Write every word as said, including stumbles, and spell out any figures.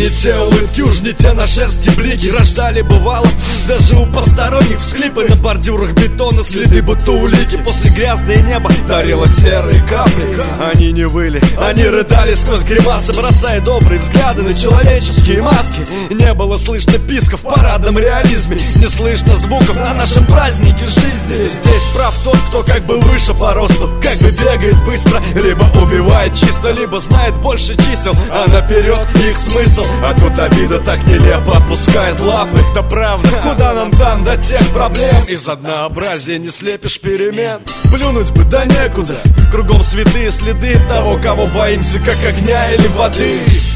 не те улыбки, уж не те на шерсти блики. Рождали бывало даже у посторонних всхлипы. На бордюрах бетона следы, будто улики. После грязное небо дарило серые капли. Они не выли, они рыдали сквозь гримасы, бросая добрые взгляды на человеческие маски. Не было слышно писков в парадном реализме, не слышно звуков на нашем празднике жизни. Здесь прав тот, кто как бы выше по росту, как бы бегает быстро, либо убивает чисто, либо знает больше чисел, а наперед их смысл. А тут обида так нелепо опускает лапы. Да правда, куда нам там до тех проблем? Из однообразия не слепишь перемен. Плюнуть бы да некуда, кругом святые следы того, кого боимся, как огня или воды.